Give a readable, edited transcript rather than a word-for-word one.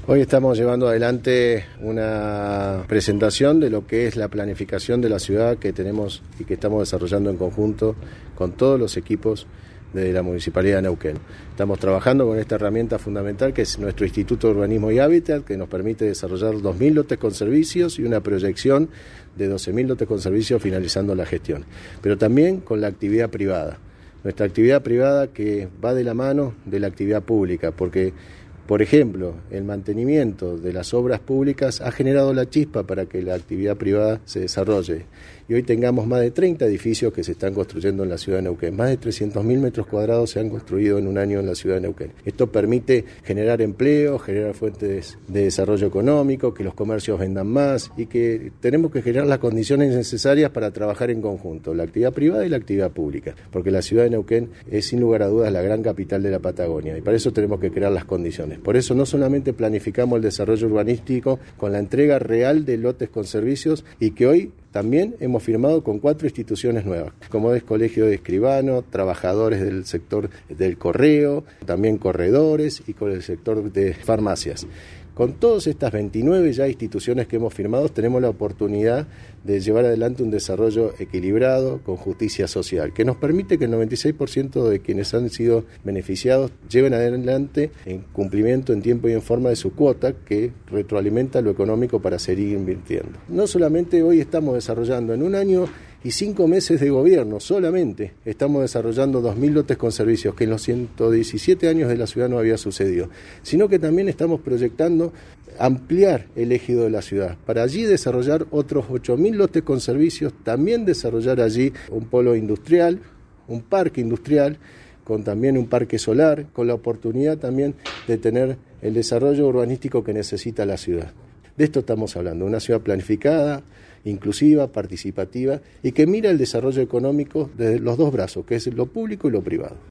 Hoy estamos llevando adelante una presentación de lo que es la planificación de la ciudad que tenemos y que estamos desarrollando en conjunto con todos los equipos de la Municipalidad de Neuquén. Estamos trabajando con esta herramienta fundamental que es nuestro Instituto de Urbanismo y Hábitat, que nos permite desarrollar 2.000 lotes con servicios y una proyección de 12.000 lotes con servicios finalizando la gestión. Pero también con la actividad privada. Nuestra actividad privada que va de la mano de la actividad pública, porque por ejemplo, el mantenimiento de las obras públicas ha generado la chispa para que la actividad privada se desarrolle. Y hoy tengamos más de 30 edificios que se están construyendo en la ciudad de Neuquén. Más de 300.000 metros cuadrados se han construido en un año en la ciudad de Neuquén. Esto permite generar empleo, generar fuentes de desarrollo económico, que los comercios vendan más y que tenemos que generar las condiciones necesarias para trabajar en conjunto, la actividad privada y la actividad pública. Porque la ciudad de Neuquén es sin lugar a dudas la gran capital de la Patagonia y para eso tenemos que crear las condiciones. Por eso no solamente planificamos el desarrollo urbanístico con la entrega real de lotes con servicios y que hoy también hemos firmado con 4 instituciones nuevas, como es Colegio de Escribanos, trabajadores del sector del correo, también corredores y con el sector de farmacias. Con todas estas 29 ya instituciones que hemos firmado, tenemos la oportunidad de llevar adelante un desarrollo equilibrado con justicia social, que nos permite que el 96% de quienes han sido beneficiados lleven adelante en cumplimiento en tiempo y en forma de su cuota, que retroalimenta lo económico para seguir invirtiendo. No solamente hoy estamos desarrollando en un año y 5 meses de gobierno, solamente estamos desarrollando 2.000 lotes con servicios, que en los 117 años de la ciudad no había sucedido, sino que también estamos proyectando ampliar el ejido de la ciudad, para allí desarrollar otros 8.000 lotes con servicios, también desarrollar allí un polo industrial, un parque industrial, con también un parque solar, con la oportunidad también de tener el desarrollo urbanístico que necesita la ciudad. De esto estamos hablando, una ciudad planificada, inclusiva, participativa y que mira el desarrollo económico desde los dos brazos, que es lo público y lo privado.